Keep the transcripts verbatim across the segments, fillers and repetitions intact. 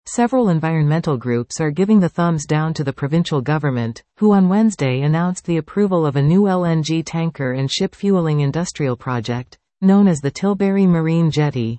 Several environmental groups are giving the thumbs down to the provincial government, who on Wednesday announced the approval of a new L N G tanker and ship fueling industrial project, known as the Tilbury Marine Jetty.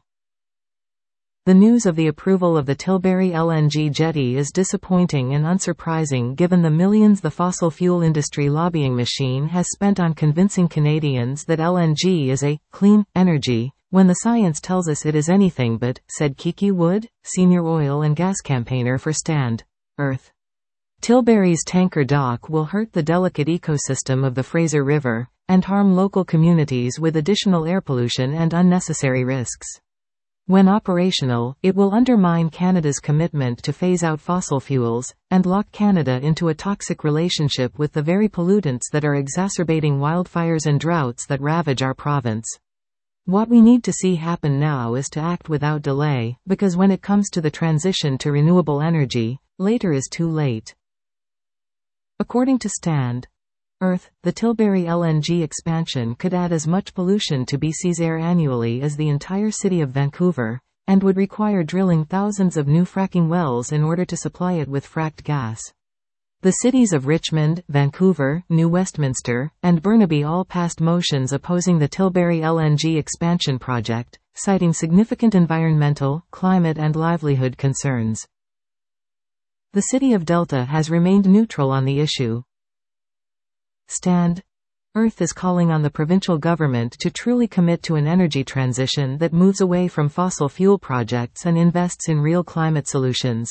The news of the approval of the Tilbury L N G jetty is disappointing and unsurprising given the millions the fossil fuel industry lobbying machine has spent on convincing Canadians that L N G is a clean energy, when the science tells us it is anything but, said Kiki Wood, senior oil and gas campaigner for Stand. Earth. Tilbury's tanker dock will hurt the delicate ecosystem of the Fraser River, and harm local communities with additional air pollution and unnecessary risks. When operational, it will undermine Canada's commitment to phase out fossil fuels, and lock Canada into a toxic relationship with the very pollutants that are exacerbating wildfires and droughts that ravage our province. What we need to see happen now is to act without delay, because when it comes to the transition to renewable energy, later is too late. According to Stand. Earth, the Tilbury L N G expansion could add as much pollution to B C's air annually as the entire city of Vancouver, and would require drilling thousands of new fracking wells in order to supply it with fracked gas. The cities of Richmond, Vancouver, New Westminster, and Burnaby all passed motions opposing the Tilbury L N G expansion project, citing significant environmental, climate and livelihood concerns. The city of Delta has remained neutral on the issue. Stand. Earth is calling on the provincial government to truly commit to an energy transition that moves away from fossil fuel projects and invests in real climate solutions.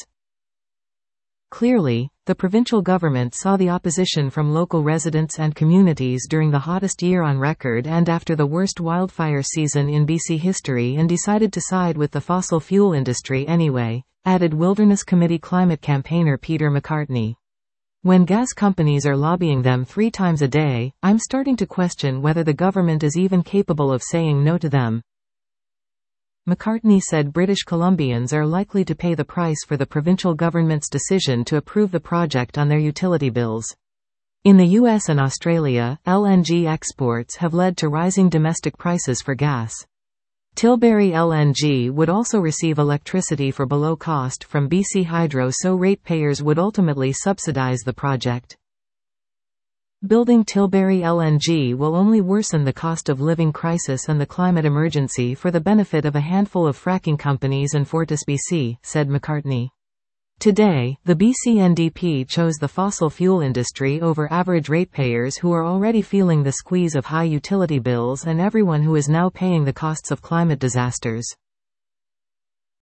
Clearly, the provincial government saw the opposition from local residents and communities during the hottest year on record and after the worst wildfire season in B C history and decided to side with the fossil fuel industry anyway, added Wilderness Committee climate campaigner Peter McCartney. When gas companies are lobbying them three times a day, I'm starting to question whether the government is even capable of saying no to them. McCartney said British Columbians are likely to pay the price for the provincial government's decision to approve the project on their utility bills. In the U S and Australia, L N G exports have led to rising domestic prices for gas. Tilbury L N G would also receive electricity for below cost from B C Hydro, so ratepayers would ultimately subsidize the project. Building Tilbury L N G will only worsen the cost of living crisis and the climate emergency for the benefit of a handful of fracking companies and FortisBC, said McCartney. Today, the B C N D P chose the fossil fuel industry over average ratepayers who are already feeling the squeeze of high utility bills and everyone who is now paying the costs of climate disasters.